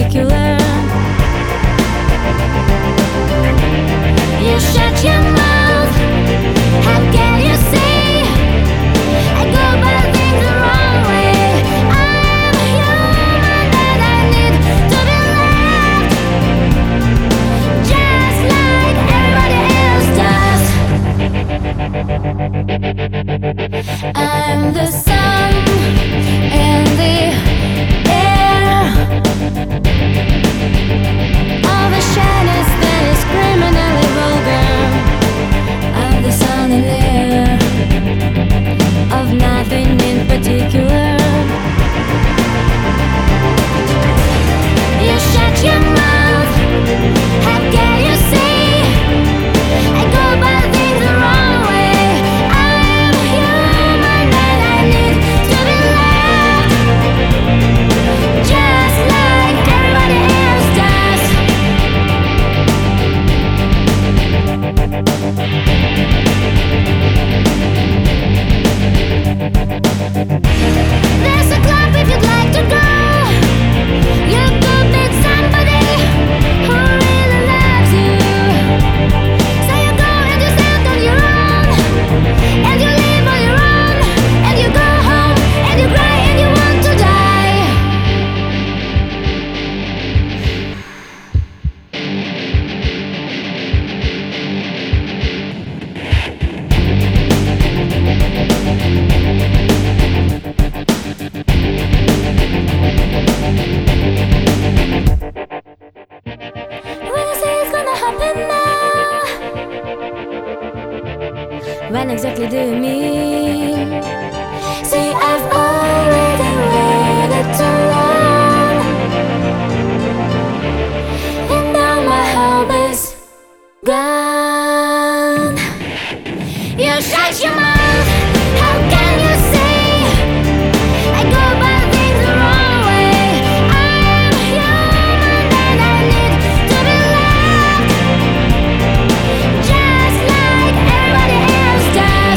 particular. You shut your mouth. How can you say I go about things the wrong way? I'm human and I need to be loved, just like everybody else does. I'm the sun and the air, all the shyness that is criminally vulgar, of the sun and air, of nothing in particular. You shut your mouth. How can you say I go about things the wrong way? I'm human and I need to be loved, just like everybody else does. There's a club if you'd like to go. You could meet somebody who really loves you. So you go and you stand on your own, and you live on your own, and you go home and you cry and you want to die. When you say it's gonna happen now, when exactly do you mean? See, I've already waited too long, and now my hope is gone. You shut your mouth. How can you say I go about things the wrong way? I'm human and I need to be loved, just like everybody else does.